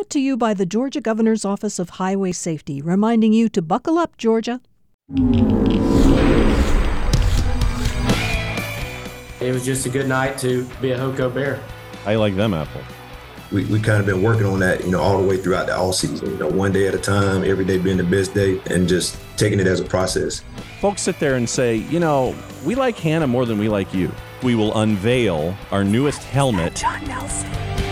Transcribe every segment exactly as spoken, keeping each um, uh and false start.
brought to you by the Georgia Governor's Office of Highway Safety, reminding you to buckle up, Georgia. It was just a good night to be a Hoco Bear. How you like them apples? We we kind of been working on that, you know, all the way throughout the all season. You know, one day at a time, every day being the best day, and just taking it as a process. Folks sit there and say, you know, we like Hannah more than we like you. We will unveil our newest helmet. John Nelson.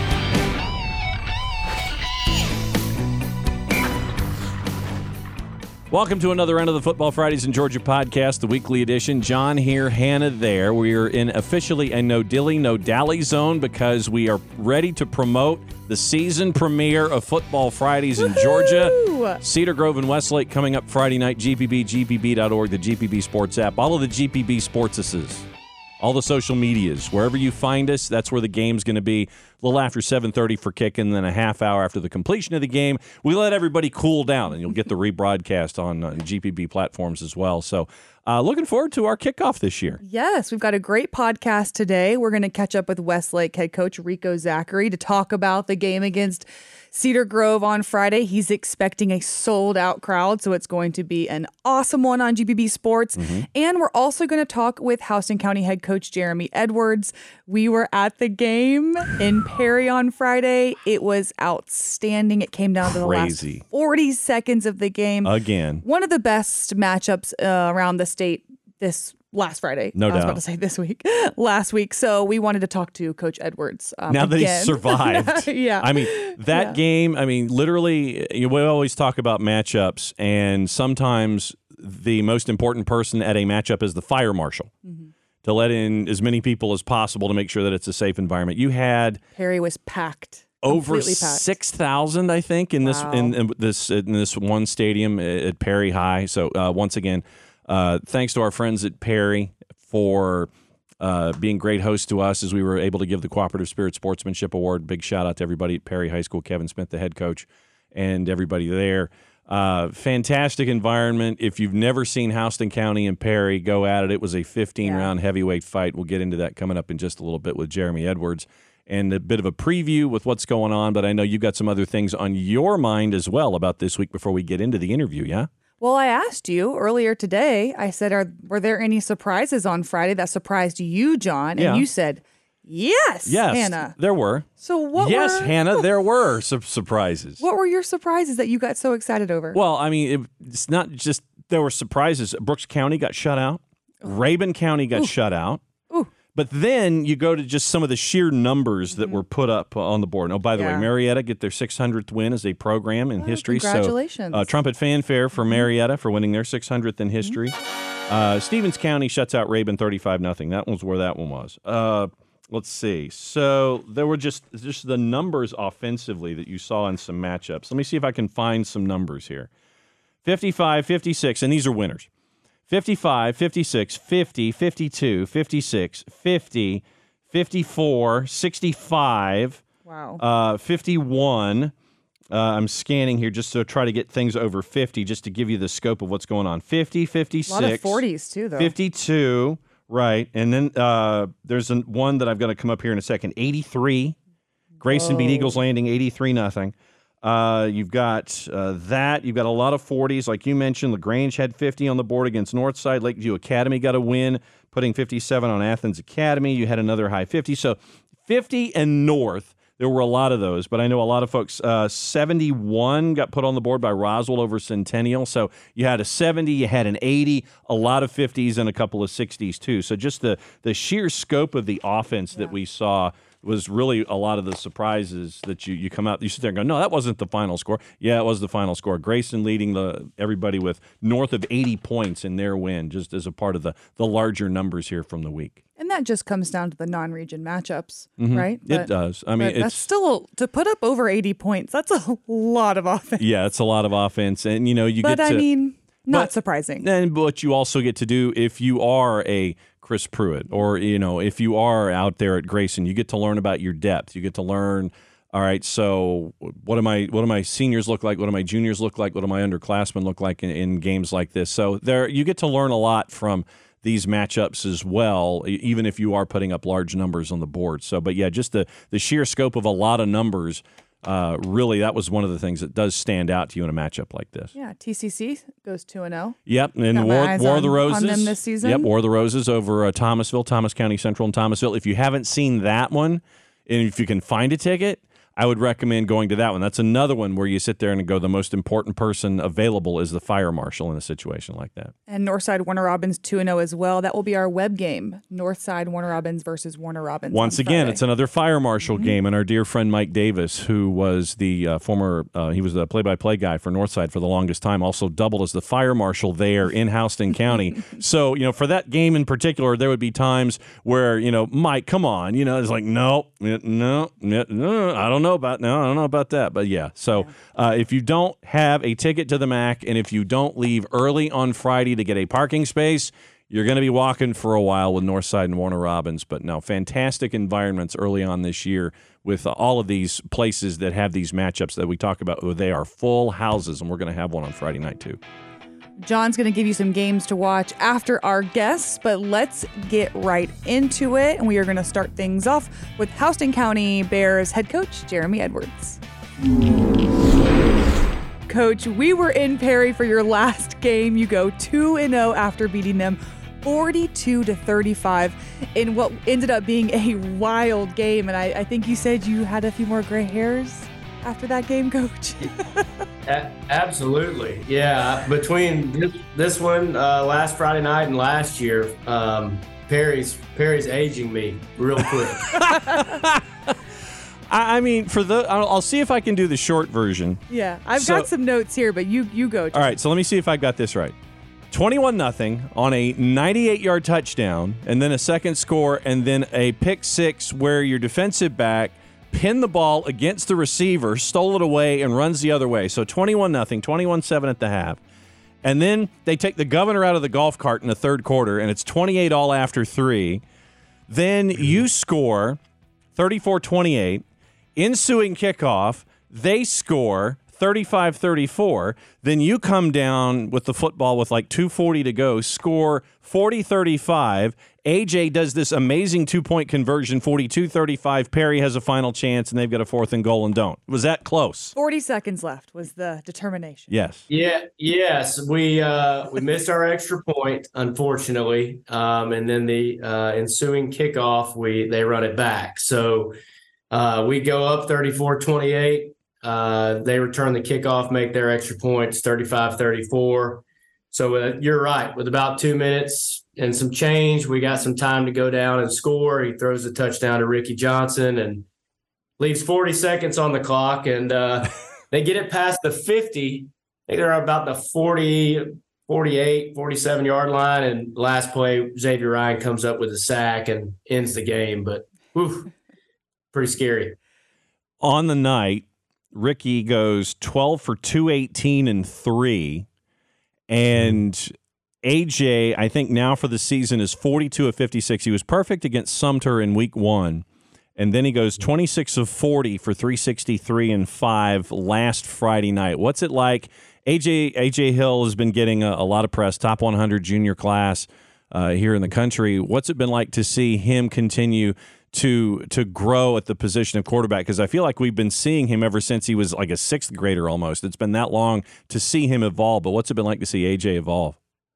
Welcome to another End of the Football Fridays in Georgia podcast, the weekly edition. John here, Hannah there. We are in officially a no dilly, no dally zone because we are ready to promote the season premiere of Football Fridays in Woo-hoo! Georgia. Cedar Grove and Westlake coming up Friday night. G P B, G P B dot org, the G P B Sports app, all of the G P B Sportses. All the social medias, wherever you find us, that's where the game's going to be. A little after seven thirty for kicking, then a half hour after the completion of the game. We let everybody cool down, and you'll get the rebroadcast on uh, G P B platforms as well. So uh, looking forward to our kickoff this year. Yes, we've got a great podcast today. We're going to catch up with Westlake head coach Rico Zachary to talk about the game against Cedar Grove on Friday. He's expecting a sold-out crowd, so it's going to be an awesome one on G P B Sports. Mm-hmm. And we're also going to talk with Houston County head coach Jeremy Edwards. We were at the game in Perry on Friday. It was outstanding. It came down to the Crazy. last forty seconds of the game. Again. One of the best matchups uh, around the state this last Friday. No I doubt. was about to say this week. Last week. So we wanted to talk to Coach Edwards. Um, now that again. he's survived. Yeah. I mean, that yeah. game, I mean, literally, you know, we always talk about matchups, and sometimes the most important person at a matchup is the fire marshal. Mm-hmm. To let in as many people as possible to make sure that it's a safe environment. You had Perry was packed. Over six thousand, I think, in this wow. in, in this in this one stadium at Perry High. So uh, once again, uh, thanks to our friends at Perry for uh, being great hosts to us as we were able to give the Cooperative Spirit Sportsmanship Award. Big shout out to everybody at Perry High School, Kevin Smith, the head coach, and everybody there. Uh, fantastic environment. If you've never seen Houston County and Perry, go at it. It was a fifteen-round yeah. heavyweight fight. We'll get into that coming up in just a little bit with Jeremy Edwards and a bit of a preview with what's going on. But I know you've got some other things on your mind as well about this week before we get into the interview, yeah? Well, I asked you earlier today, I said, are were there any surprises on Friday that surprised you, John? And yeah. you said, yes, yes, Hannah. There were. So what Yes, were, Hannah, there were some surprises. What were your surprises that you got so excited over? Well, I mean, it, it's not just there were surprises. Brooks County got shut out. Rabun County got Ooh. shut out. Ooh. But then you go to just some of the sheer numbers that mm-hmm. were put up on the board. Oh, by the yeah. way, Marietta get their six hundredth win as a program in oh, history. Congratulations. So, uh, trumpet fanfare for Marietta for winning their six hundredth in history. Mm-hmm. Uh, Stevens County shuts out Rabun thirty-five nothing. That was where that one was. Uh, let's see. So there were just, just the numbers offensively that you saw in some matchups. Let me see if I can find some numbers here. fifty-five, fifty-six, and these are winners. fifty-five, fifty-six, fifty, fifty-two, fifty-six, fifty, fifty-four, sixty-five, wow. uh, fifty-one. Uh, I'm scanning here just to try to get things over fifty, just to give you the scope of what's going on. fifty, fifty-six. A lot of forties, too, though. fifty-two, right. And then uh, there's an, one that I've got to come up here in a second. eighty-three. Grayson Whoa. beat Eagles Landing, eighty-three nothing. Uh, you've got uh, that. You've got a lot of forties. Like you mentioned, LaGrange had fifty on the board against Northside. Lakeview Academy got a win, putting fifty-seven on Athens Academy. You had another high fifty. So fifty and north, there were a lot of those. But I know a lot of folks, uh, seventy-one got put on the board by Roswell over Centennial. So you had a seventy, you had an eighty, a lot of fifties, and a couple of sixties too. So just the, the sheer scope of the offense yeah. that we saw was really a lot of the surprises that you, you come out, you sit there and go, no, that wasn't the final score. Yeah, it was the final score. Grayson leading the everybody with north of eighty points in their win, just as a part of the, the larger numbers here from the week. And that just comes down to the non-region matchups, mm-hmm. right? It But, does. I mean, it's that's still, to put up over eighty points, that's a lot of offense. Yeah, it's a lot of offense. And, you know, you but get to... But, I mean, not but, surprising. And what you also get to do if you are a Chris Pruitt, or, you know, if you are out there at Grayson, you get to learn about your depth. You get to learn, all right, so what do my what do my seniors look like? What do my juniors look like? What do my underclassmen look like in, in games like this? So there, you get to learn a lot from these matchups as well, even if you are putting up large numbers on the board. So, but yeah, just the the sheer scope of a lot of numbers uh, really, that was one of the things that does stand out to you in a matchup like this. Yeah, T C C goes two and oh. Yep, and Got my War, eyes War of the on- Roses. on them this season. Yep, War of the Roses over uh, Thomasville, Thomas County Central and Thomasville. If you haven't seen that one, and if you can find a ticket, I would recommend going to that one. That's another one where you sit there and go, the most important person available is the fire marshal in a situation like that. And Northside Warner Robins two and oh as well. That will be our web game. Northside Warner Robins versus Warner Robins. Once on again, Friday. it's another fire marshal Mm-hmm. game, and our dear friend Mike Davis, who was the uh, former, uh, he was the play-by-play guy for Northside for the longest time, also doubled as the fire marshal there in Houston County. So, you know, for that game in particular, there would be times where, you know, Mike, come on, you know, it's like, no, no, no, no I don't know about, no, I don't know about that. But yeah, so uh, if you don't have a ticket to the M A C, and if you don't leave early on Friday to get a parking space, you're going to be walking for a while with Northside and Warner Robins. But no, fantastic environments early on this year with uh, all of these places that have these matchups that we talk about. They are full houses, and we're going to have one on Friday night too. John's going to give you some games to watch after our guests, but let's get right into it. And we are going to start things off with Houston County Bears head coach Jeremy Edwards. Coach, we were in Perry for your last game. You go two and oh after beating them forty-two to thirty-five in what ended up being a wild game. And I, I think you said you had a few more gray hairs after that game, Coach. A- absolutely. Yeah. Between this, this one uh, last Friday night and last year, um, Perry's Perry's aging me real quick. I, I mean, for the, I'll, I'll see if I can do the short version. Yeah, I've So- got some notes here, but you you go. All right, so let me see if I got this right. twenty-one nothing on a ninety-eight-yard touchdown, and then a second score, and then a pick six where your defensive back pinned the ball against the receiver, stole it away, and runs the other way. So twenty-one nothing, twenty-one seven at the half. And then they take the governor out of the golf cart in the third quarter, and it's twenty-eight all after three. Then you score thirty-four twenty-eight. Ensuing kickoff, they score thirty-five thirty-four. Then you come down with the football with like two forty to go, score forty thirty-five. A J does this amazing two-point conversion, forty-two thirty-five. Perry has a final chance, and they've got a fourth and goal and don't. Was that close? forty seconds left was the determination. Yes. Yeah, yes, we uh, we missed our extra point, unfortunately, um, and then the uh, ensuing kickoff, we they run it back. So uh, we go up thirty-four twenty-eight. Uh, they return the kickoff, make their extra points, thirty-five thirty-four. So uh, you're right. With about two minutes and some change, we got some time to go down and score. He throws a touchdown to Ricky Johnson and leaves forty seconds on the clock, and uh, they get it past the fifty. I think they're about the forty, forty-eight, forty-seven yard line, and last play, Xavier Ryan comes up with a sack and ends the game. But whew, pretty scary. On the night, Ricky goes twelve for two eighteen and three, and A J, I think now for the season, is forty-two of fifty-six. He was perfect against Sumter in week one. And then he goes twenty-six of forty for three sixty-three and five last Friday night. What's it like? A J A J Hill has been getting a, a lot of press, top one hundred junior class uh, here in the country. What's it been like to see him continue to to grow at the position of quarterback? Because I feel like we've been seeing him ever since he was like a sixth grader almost. It's been that long to see him evolve. But what's it been like to see A J evolve?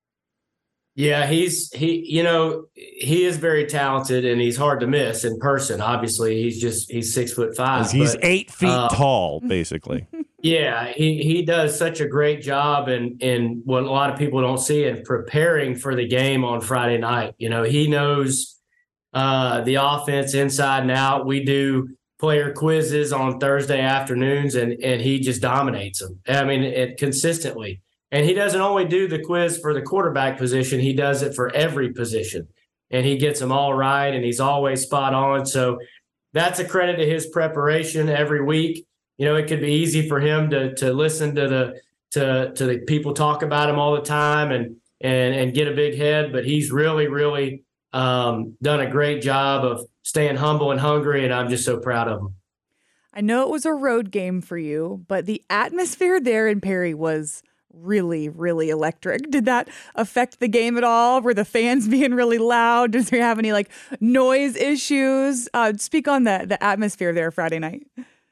Yeah, he's he. You know, he is very talented, and he's hard to miss in person. Obviously, he's just he's six foot five. He's but, eight feet uh, tall, basically. Yeah, he he does such a great job, and and what a lot of people don't see in preparing for the game on Friday night. You know, he knows uh, the offense inside and out. We do player quizzes on Thursday afternoons, and and he just dominates them. I mean, it consistently. And he doesn't only do the quiz for the quarterback position, he does it for every position. And he gets them all right, and he's always spot on. So that's a credit to his preparation every week. You know, it could be easy for him to to listen to the to to the people talk about him all the time and and and get a big head, but he's really, really um, done a great job of staying humble and hungry, and I'm just so proud of him. I know it was a road game for you, but the atmosphere there in Perry was really, really electric. Did that affect the game at all? Were the fans being really loud? Did they have any like noise issues? Uh, speak on the, the atmosphere there Friday night.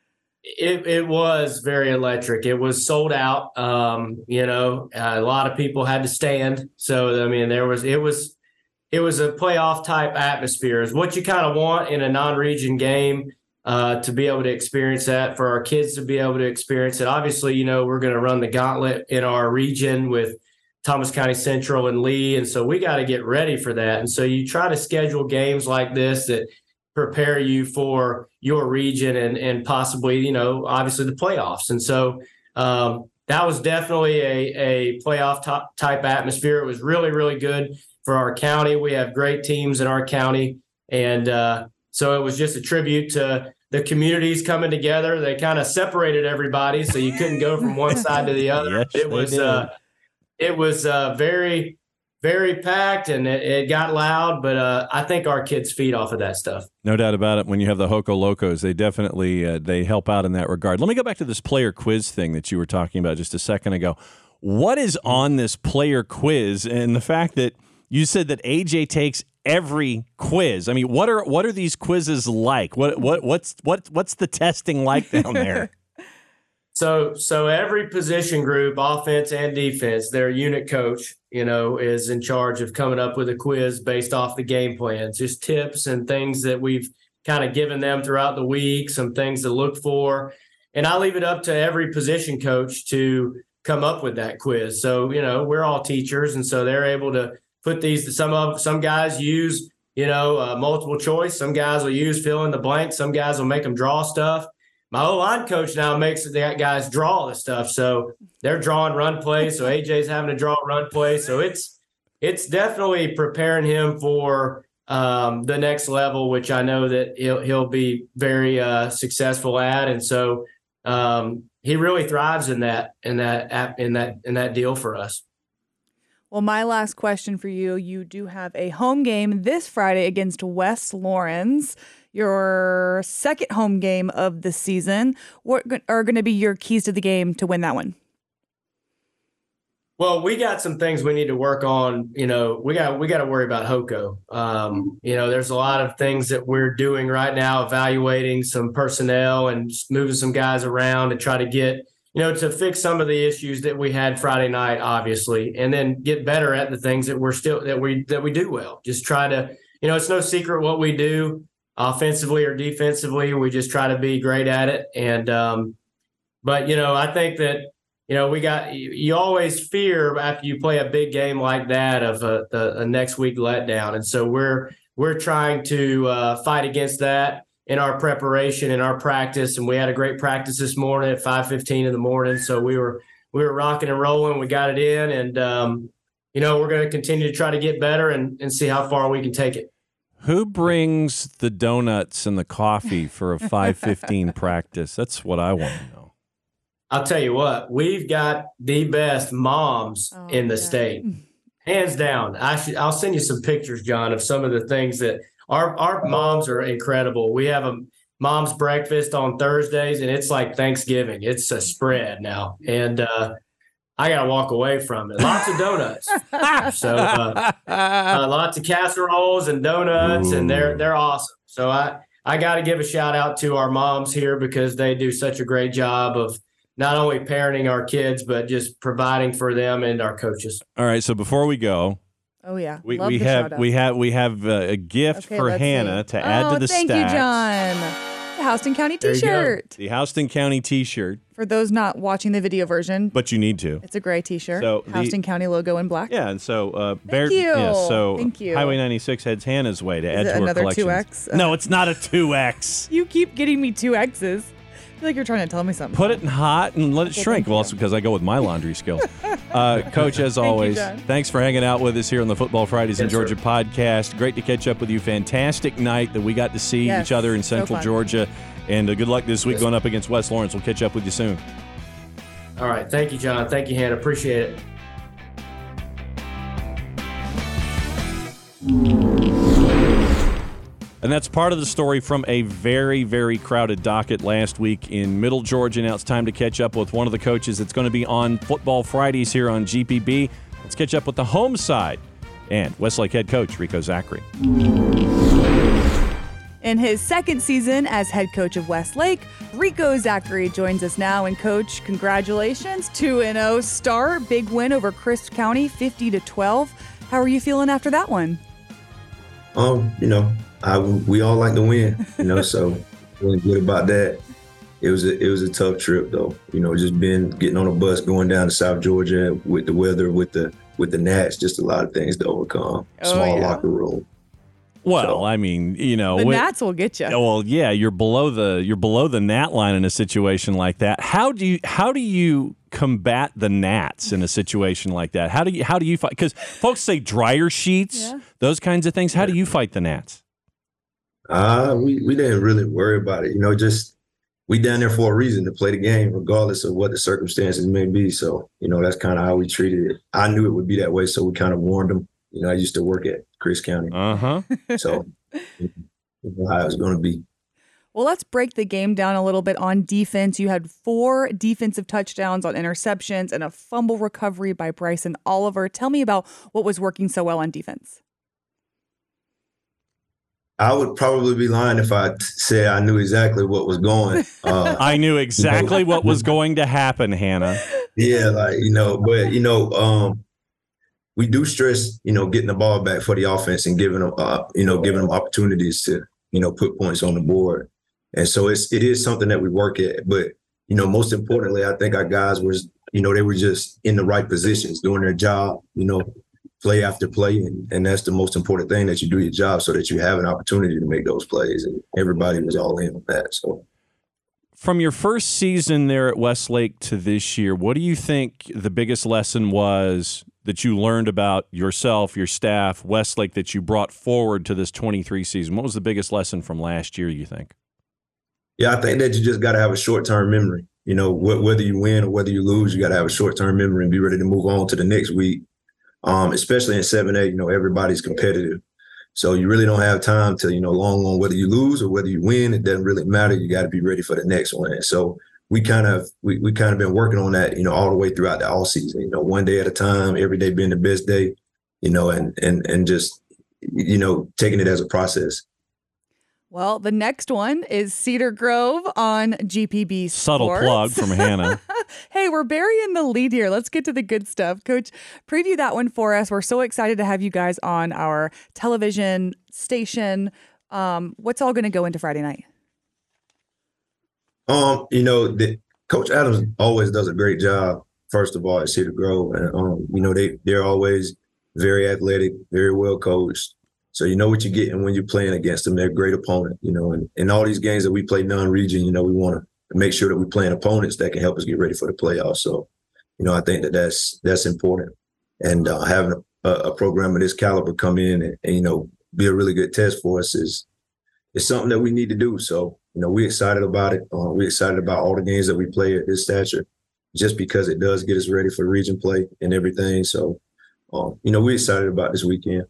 It it was very electric. It was sold out. Um, you know, uh, a lot of people had to stand. So I mean, there was it was it was a playoff type atmosphere. Is what you kind of want in a non-region game, uh, to be able to experience that, for our kids to be able to experience it. Obviously, you know, we're going to run the gauntlet in our region with Thomas County Central and Lee, and so we got to get ready for that. And so you try to schedule games like this that prepare you for your region and and possibly, you know, obviously the playoffs. And so um, that was definitely a, a playoff top, type atmosphere. It was really, really good for our county. We have great teams in our county. And uh, so it was just a tribute to the communities coming together. They kind of separated everybody, so you couldn't go from one side to the other. Yes, it was uh, it was uh, very, very packed, and it, it got loud, but uh, I think our kids feed off of that stuff. No doubt about it. When you have the Hoco Locos, they definitely uh, they help out in that regard. Let me go back to this player quiz thing that you were talking about just a second ago. What is on this player quiz, and the fact that you said that A J takes every quiz? I mean, what are what are these quizzes like? What what what's what what's the testing like down there? So, so every position group, offense and defense, their unit coach, you know, is in charge of coming up with a quiz based off the game plans, just tips and things that we've kind of given them throughout the week, some things to look for. And I leave it up to every position coach to come up with that quiz. So, you know, we're all teachers, and so they're able to put these, some of, some guys use, you know, uh, multiple choice. Some guys will use fill in the blank. Some guys will make them draw stuff. My O-line coach now makes the guys draw the stuff. So they're drawing run plays. So A J's having to draw run plays. So it's it's definitely preparing him for um, the next level, which I know that he'll he'll be very uh, successful at. And so um, he really thrives in that in that app in that in that deal for us. Well, my last question for you, you do have a home game this Friday against West Lawrence, your second home game of the season. What are going to be your keys to the game to win that one? Well, we got some things we need to work on. You know, we got we got to worry about Hoco. Um, you know, there's a lot of things that we're doing right now, evaluating some personnel and moving some guys around to try to get, you know, to fix some of the issues that we had Friday night, obviously, and then get better at the things that we're still that we that we do well. Just try to, you know, it's no secret what we do offensively or defensively. We just try to be great at it. And um, but, you know, I think that, you know, we got you, you always fear after you play a big game like that of a, a, a next week letdown. And so we're we're trying to uh, fight against that in our preparation, in our practice. And we had a great practice this morning at five fifteen in the morning. So we were we were rocking and rolling. We got it in. And, um, you know, we're going to continue to try to get better and, and see how far we can take it. Who brings the donuts and the coffee for a five fifteen practice? That's what I want to know. I'll tell you what, we've got the best moms oh, in the yeah. state, hands down. I should, I'll send you some pictures, John, of some of the things that our, our moms are incredible. We have a mom's breakfast on Thursdays, and it's like Thanksgiving. It's a spread now. And, uh, I got to walk away from it. Lots of donuts. so uh, uh, lots of casseroles and donuts, Ooh. and they're they're awesome. So I, I got to give a shout out to our moms here because they do such a great job of not only parenting our kids, but just providing for them and our coaches. All right. So before we go, oh yeah, we, Love we the have shout-out. we have we have uh, a gift Okay, for let's Hannah see. to add oh, to the thank stats. you, John. The Houston County There you go. T-shirt. The Houston County T-shirt, For those not watching the video version, but you need to. it's a gray T-shirt. So the- Houston County logo in black. Yeah, and so uh, Thank you. Yeah, so Thank you. Highway ninety-six heads Hannah's way to Is add it to her another collection. two X? No, it's not a two X. You keep getting me two X's. I feel like you're trying to tell me something. Put it in hot and let it Okay, shrink. thank Well, you. it's because I go with my laundry skill. Uh, Coach, as you, always, John. thanks for hanging out with us here on the Football Fridays in Yes, sir. Georgia podcast. Great to catch up with you. Fantastic night that we got to see Yes, each other in so Central fun. Georgia. And uh, good luck this week Yes. going up against West Lawrence. We'll catch up with you soon. All right. Thank you, John. Thank you, Hannah. Appreciate it. And that's part of the story from a very, very crowded docket last week in Middle Georgia. Now it's time to catch up with one of the coaches that's going to be on Football Fridays here on G P B. Let's catch up with the home side and Westlake head coach Rico Zachary. In his second season as head coach of Westlake, Rico Zachary joins us now. And Coach, congratulations, two and oh start, big win over Crisp County, fifty to twelve. How are you feeling after that one? Um, you know, I, we all like to win, you know, so feeling good about that. It was a it was a tough trip though, you know, just being getting on a bus going down to South Georgia with the weather, with the with the Nats, just a lot of things to overcome. Oh, Small yeah. locker room. Well, So- I mean, you know, The when- Nats will get you. well, yeah, you're below the you're below the gnat line in a situation like that. How do you how do you combat the gnats in a situation like that? How do you how do you fight? Because folks say dryer sheets, Yeah. those kinds of things. How do you fight the gnats? Uh, we, we didn't really worry about it. You know, just we down there for a reason, to play the game, regardless of what the circumstances may be. So, you know, that's kind of how we treated it. I knew it would be that way, so we kind of warned them. You know, I used to work at Chris County, Uh huh. so you know how it was going to be. Well, let's break the game down a little bit on defense. You had four defensive touchdowns on interceptions and a fumble recovery by Bryson Oliver. Tell me about what was working so well on defense. I would probably be lying if I t- said I knew exactly what was going. Uh, I knew exactly what was going to happen, Hannah. yeah, like, you know, but, you know, um, we do stress, you know, getting the ball back for the offense and giving them, uh, you know, giving them opportunities to, you know, put points on the board. And so it's, it is something that we work at. But, you know, most importantly, I think our guys was, you know, they were just in the right positions, doing their job, you know, play after play. And, and that's the most important thing, that you do your job so that you have an opportunity to make those plays. And everybody was all in on that. So. From your first season there at Westlake to this year, what do you think the biggest lesson was that you learned about yourself, your staff, Westlake, that you brought forward to this twenty-three season? What was the biggest lesson from last year, you think? Yeah, I think that you just got to have a short-term memory. You know, wh- whether you win or whether you lose, you got to have a short-term memory and be ready to move on to the next week. Um, especially in seven A, you know, everybody's competitive. So you really don't have time to, you know, long on whether you lose or whether you win. It doesn't really matter. You got to be ready for the next one. And so we kind of we we kind of been working on that, you know, all the way throughout the all season. You know, one day at a time, every day being the best day, you know, and and and just, you know, taking it as a process. Well, the next one is Cedar Grove on G P B Sports. Subtle plug from Hannah. Hey, we're burying the lead here. Let's get to the good stuff. Coach, preview that one for us. We're so excited to have you guys on our television station. Um, what's all going to go into Friday night? Um, you know, the, Coach Adams always does a great job, first of all, at Cedar Grove. And, um, you know, they, they're always very athletic, very well coached. So you know what you're getting when you're playing against them. They're a great opponent, you know, and in all these games that we play non-region, you know, we want to make sure that we're playing opponents that can help us get ready for the playoffs. So, you know, I think that that's, that's important. And uh, having a, a program of this caliber come in and, and, you know, be a really good test for us is, is something that we need to do. So, you know, we're excited about it. Uh, we're excited about all the games that we play at this stature, just because it does get us ready for region play and everything. So, um, you know, we're excited about this weekend.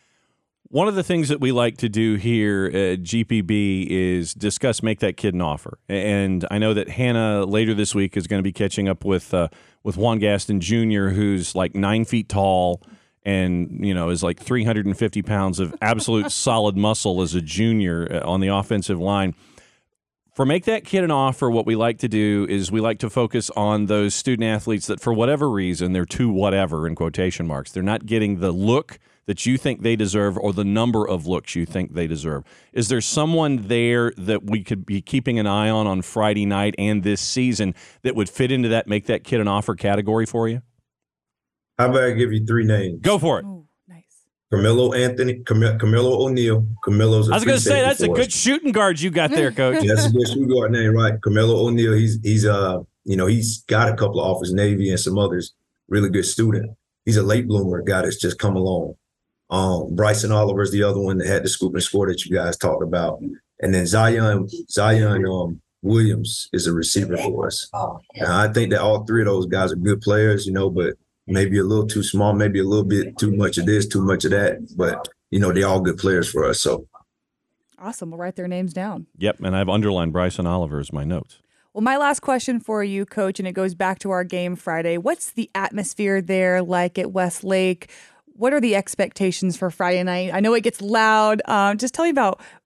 One of the things that we like to do here at G P B is discuss Make That Kid an Offer. And I know that Hannah later this week is going to be catching up with uh, with Juan Gaston Junior, who's like nine feet tall and, you know, is like three hundred fifty pounds of absolute solid muscle as a junior on the offensive line. For Make That Kid an Offer, what we like to do is we like to focus on those student athletes that for whatever reason, they're too whatever in quotation marks. They're not getting the look that you think they deserve or the number of looks you think they deserve. Is there someone there that we could be keeping an eye on on Friday night and this season that would fit into that Make That Kid an Offer category for you? How about I give you three names? Go for it. Oh, nice. Carmelo Anthony, Cam- Camilo O'Neal. Camilo's a I was going to free say, safety that's a for good us. shooting guard you got there, Coach. Yeah, that's a good shooting guard name, right? Camilo O'Neal. He's he's uh you know he's got a couple of offers, Navy and some others. Really good student. He's a late bloomer, guy that's just come along. Um, Bryson Oliver is the other one that had the scoop and score that you guys talked about, and then Zion Zion um, Williams is a receiver for us. And I think that all three of those guys are good players, you know, but maybe a little too small, maybe a little bit too much of this, too much of that. But you know, they're all good players for us. So. Awesome. We'll write their names down. Yep, and I've underlined Bryson Oliver as my notes. Well, my last question for you, Coach, and it goes back to our game Friday. What's the atmosphere there like at Westlake? What are the expectations for Friday night? I know it gets loud. Um, just tell me about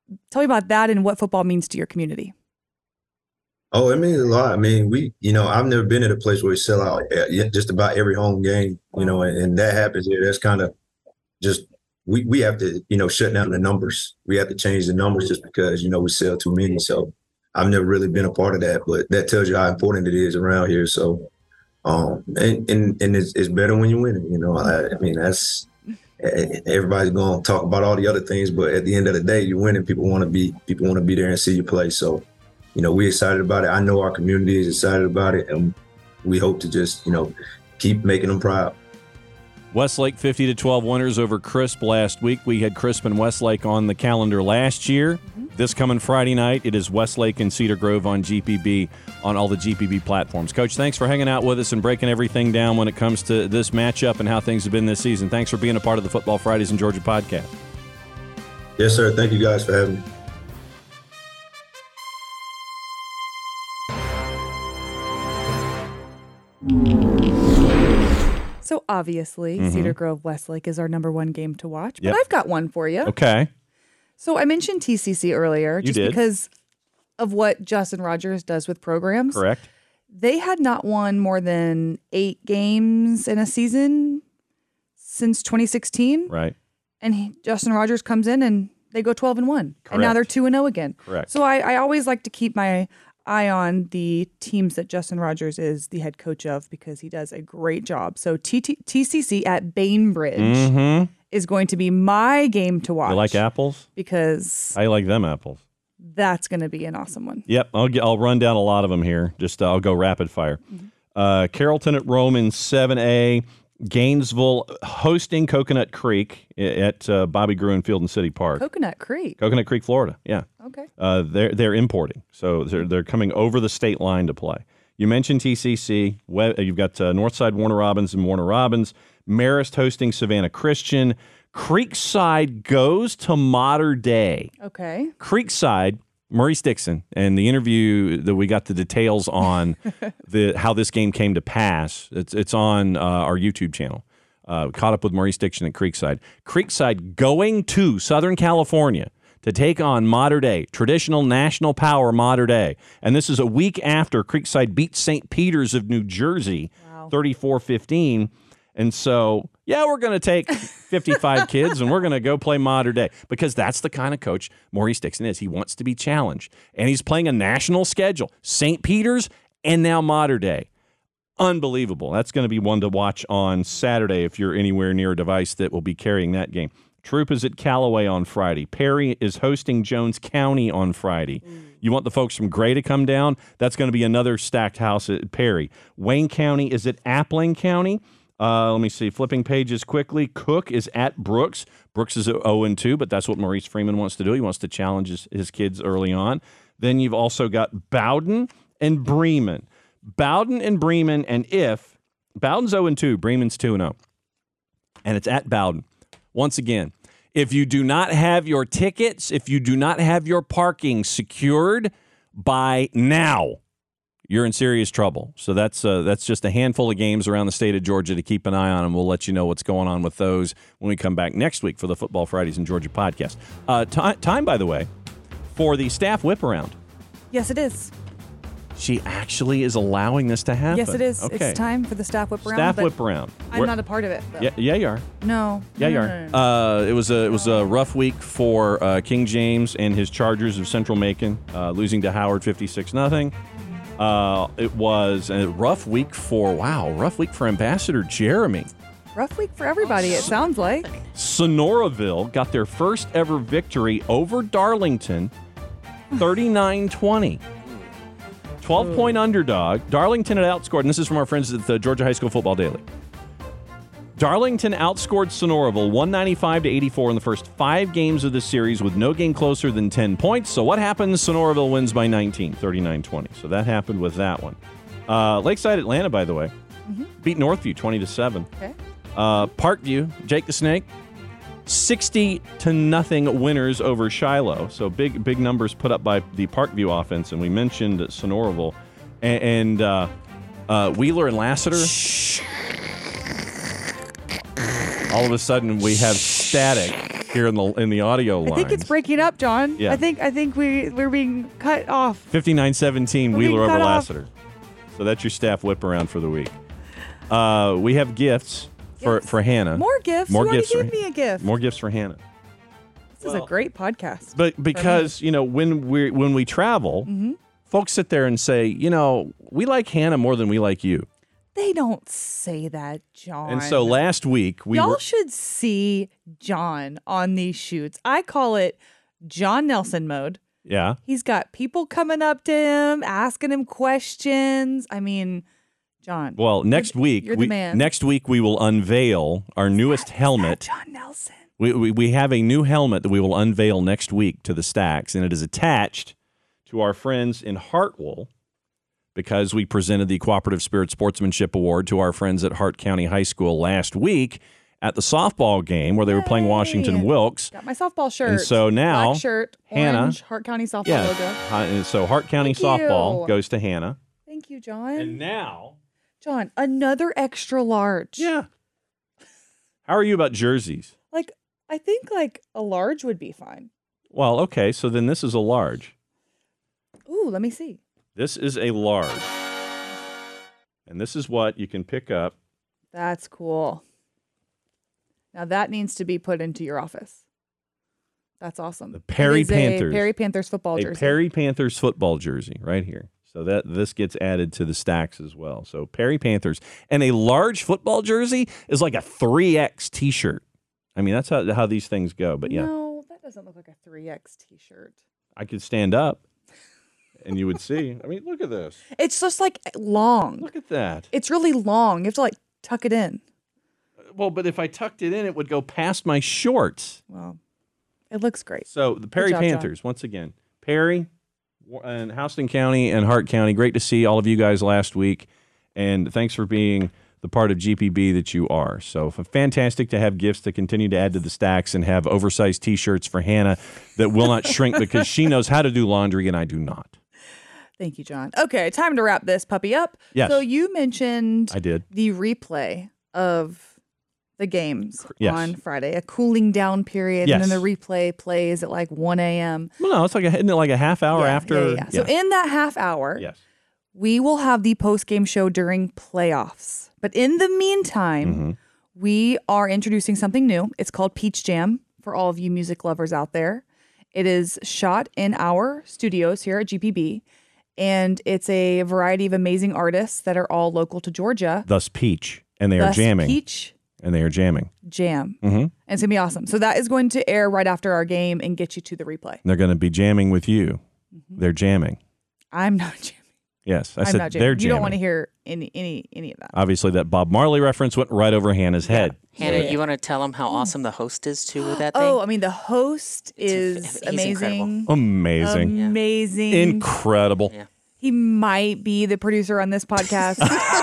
tell me about that and what football means to your community. Oh, it means a lot. I mean, we, you know, I've never been at a place where we sell out just about every home game, you know, and, and that happens here. That's kind of just, we, we have to, you know, shut down the numbers. We have to change the numbers just because, you know, we sell too many. So I've never really been a part of that, but that tells you how important it is around here. So, um, and, and, and it's, it's better when you win it, you know, I, I mean, that's, everybody's going to talk about all the other things, but at the end of the day, you win and people want to be, people want to be there and see you play. So, you know, we're excited about it. I know our community is excited about it, and we hope to just, you know, keep making them proud. Westlake fifty to twelve winners over Crisp last week. We had Crisp and Westlake on the calendar last year. Mm-hmm. This coming Friday night, it is Westlake and Cedar Grove on G P B, on all the G P B platforms. Coach, thanks for hanging out with us and breaking everything down when it comes to this matchup and how things have been this season. Thanks for being a part of the Football Fridays in Georgia podcast. Yes, sir. Thank you guys for having me. So obviously, mm-hmm. Cedar Grove Westlake is our number one game to watch, but yep. I've got one for you. Okay. So I mentioned T C C earlier you just did. because of what Justin Rogers does with programs. Correct. They had not won more than eight games in a season since twenty sixteen. Right. And he, Justin Rogers comes in and they go twelve and one. Correct. And now they're two and oh again. Correct. So I, I always like to keep my eye on the teams that Justin Rogers is the head coach of because he does a great job. So T C C at Bainbridge mm-hmm. is going to be my game to watch. You like apples? Because I like them apples. That's going to be an awesome one. Yep, I'll get, I'll run down a lot of them here. Just uh, I'll go rapid fire. Mm-hmm. Uh, Carrollton at Roman seven A. Gainesville hosting Coconut Creek at uh, Bobby Gruen Field and City Park. Coconut Creek. Coconut Creek, Florida. Yeah. Okay. Uh, they're they're importing, so they're they're coming over the state line to play. You mentioned T C C. You've got uh, Northside Warner Robins and Warner Robins. Marist hosting Savannah Christian. Creekside goes to Mater Dei. Okay. Creekside. Maurice Dixon, and the interview that we got the details on the how this game came to pass. It's it's on uh, our YouTube channel. Uh, caught up with Maurice Dixon at Creekside. Creekside going to Southern California to take on Mater Dei, traditional national power Mater Dei. And this is a week after Creekside beat Saint Peter's of New Jersey, wow. thirty-four fifteen. And so, yeah, we're going to take fifty-five kids and we're going to go play Mater Dei because that's the kind of coach Maurice Dixon is. He wants to be challenged. And he's playing a national schedule. Saint Peter's and now Mater Dei. Unbelievable. That's going to be one to watch on Saturday if you're anywhere near a device that will be carrying that game. Troop is at Callaway on Friday. Perry is hosting Jones County on Friday. Mm. You want the folks from Gray to come down? That's going to be another stacked house at Perry. Wayne County is at Appling County. Uh, let me see. Flipping pages quickly. Cook is at Brooks. Brooks is at oh and two, but that's what Maurice Freeman wants to do. He wants to challenge his, his kids early on. Then you've also got Bowden and Bremen. Bowden and Bremen, and if Bowden's oh and two, Bremen's two and oh. And it's at Bowden. Once again, if you do not have your tickets, if you do not have your parking secured by now, you're in serious trouble. So that's uh, that's just a handful of games around the state of Georgia to keep an eye on, and we'll let you know what's going on with those when we come back next week for the Football Fridays in Georgia podcast. Uh, t- time, by the way, for the staff whip around. Yes, it is. She actually is allowing this to happen. Yes, it is. Okay. It's time for the staff whip around. Staff whip around. I'm We're, not a part of it. Though. Yeah, yeah, you are. No. Yeah, you no, are. no, no, no. Uh, it was a it was a rough week for uh, King James and his Chargers of Central Macon, uh, losing to Howard fifty-six nothing. Uh, it was a rough week for wow, rough week for Ambassador Jeremy. Rough week for everybody. It sounds like. Sonoraville got their first ever victory over Darlington, thirty-nine twenty. twelve-point underdog. Darlington had outscored, and this is from our friends at the Georgia High School Football Daily. Darlington outscored Sonoraville one ninety-five to eighty-four in the first five games of the series with no game closer than ten points. So what happens? Sonoraville wins by nineteen, thirty-nine twenty. So that happened with that one. Uh, Lakeside Atlanta, by the way, mm-hmm. beat Northview twenty to seven. Okay. Uh, Parkview, Jake the Snake, sixty to nothing winners over Shiloh. So big, big numbers put up by the Parkview offense. And we mentioned Sonoraville and, and uh, uh, Wheeler and Lassiter. Shh. All of a sudden, we have static here in the in the audio lines. I think it's breaking up, John. Yeah. I think I think we we're being cut off. fifty-nine seventeen We're Wheeler being over cut off. Lassiter. So that's your staff whip around for the week. Uh, we have gifts for, Yes. for Hannah. More gifts. More you gifts want for- to give me a gift? More gifts for Hannah. This is Well- a great podcast. But because, you know, when we when we travel, Mm-hmm. folks sit there and say, you know, we like Hannah more than we like you. They don't say that, John. And so last week we Y'all were should see John on these shoots. I call it John Nelson mode. yeah. He's got people coming up to him, asking him questions. I mean, John. Well, next week you're the we man. next week we will unveil our newest helmet. John Nelson. We, we we have a new helmet that we will unveil next week to the Stacks, and it is attached to our friends in Hartwell because we presented the Cooperative Spirit Sportsmanship Award to our friends at Hart County High School last week at the softball game where they were playing Washington Yay. Wilkes. Got my softball shirt. And so now, Black shirt, Hannah- orange, Hart County softball Yeah. logo. Hi- and so Hart County Thank softball you. goes to Hannah. Thank you, John. And now, John, another extra large. yeah. How are you about jerseys? Like, I think like a large would be fine. Well, okay, so then this is a large. Ooh, let me see. This is a large. And this is what you can pick up. That's cool. Now that needs to be put into your office. That's awesome. The Perry It is a Panthers. Perry Panthers football A jersey. Perry Panthers football jersey right here. So that this gets added to the Stacks as well. So Perry Panthers. And a large football jersey is like a three X t-shirt. I mean, that's how, how these things go. But yeah, No, that doesn't look like a three X t-shirt. I could stand up and you would see. I mean, look at this. It's just like long. Look at that. It's really long. You have to like tuck it in. Well, but if I tucked it in, it would go past my shorts. Well, it looks great. So the Perry job, John. Panthers, once again, Perry and Houston County and Hart County. Great to see all of you guys last week, and thanks for being the part of G P B that you are. So f- fantastic to have gifts to continue to add to the Stacks and have oversized T-shirts for Hannah that will not shrink because she knows how to do laundry and I do not. Thank you, John. Okay, time to wrap this puppy up. Yes. So you mentioned I did. the replay of the games Yes. on Friday, a cooling down period, Yes. and then the replay plays at like one a.m. Well, no, it's like a, isn't it like a half hour Yeah, after. yeah, yeah. So in that half hour, yes. we will have the post game show during playoffs. But in the meantime, Mhm. we are introducing something new. It's called Peach Jam for all of you music lovers out there. It is shot in our studios here at G P B, and it's a variety of amazing artists that are all local to Georgia. Thus Peach, and they are Thus, jamming, Peach and they are jamming. Jam. hmm And it's going to be awesome. So that is going to air right after our game and get you to the replay. They're going to be jamming with you. Mm-hmm. They're jamming. I'm not jamming. Yes, I I'm said not they're jamming. jamming. You don't want to hear any any any of that. Obviously, that Bob Marley reference went right over Hannah's head. Hannah, Yeah. you want to tell them how awesome the host is too with that thing? Oh, I mean, the host It's is he's amazing. Amazing. Amazing. Incredible. Yeah. He might be the producer on this podcast.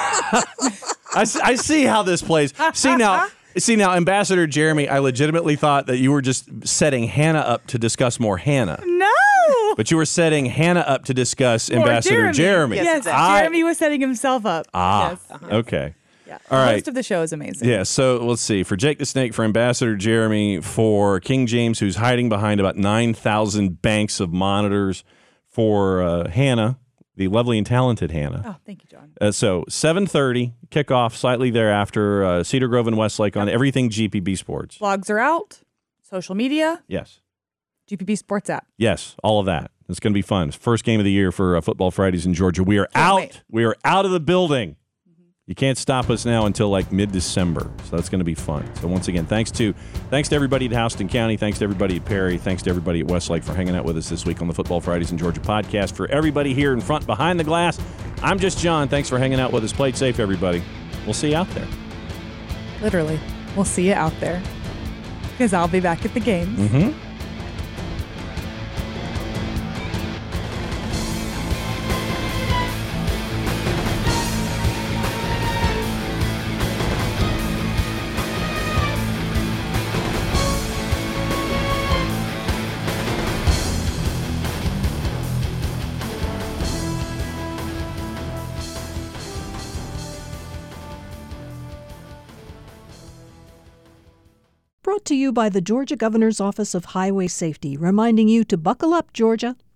I, s- I see how this plays. See now, see now, Ambassador Jeremy, I legitimately thought that you were just setting Hannah up to discuss more Hannah. No. But you were setting Hannah up to discuss More Ambassador Jeremy. Yes, I- Jeremy was setting himself up. Ah, Yes. okay. Yeah. All the right. host of the show is amazing. Yeah, so let's see. For Jake the Snake, for Ambassador Jeremy, for King James, who's hiding behind about nine thousand banks of monitors, for uh, Hannah, the lovely and talented Hannah. Oh, thank you, John. Uh, so seven thirty, kickoff slightly thereafter, uh, Cedar Grove and Westlake on everything G P B Sports. Blogs are out. Social media. Yes. G P B Sports app. Yes, all of that. It's going to be fun. It's first game of the year for uh, Football Fridays in Georgia. We are out. wait. We are out of the building. You can't stop us now until like mid-December. So that's going to be fun. So once again, thanks to thanks to everybody at Houston County. Thanks to everybody at Perry. Thanks to everybody at Westlake for hanging out with us this week on the Football Fridays in Georgia podcast. For everybody here in front behind the glass, I'm just John. Thanks for hanging out with us. Play it safe, everybody. We'll see you out there. Literally. We'll see you out there. Because I'll be back at the games. Mm-hmm. brought to you by the Georgia Governor's Office of Highway Safety, reminding you to buckle up, Georgia.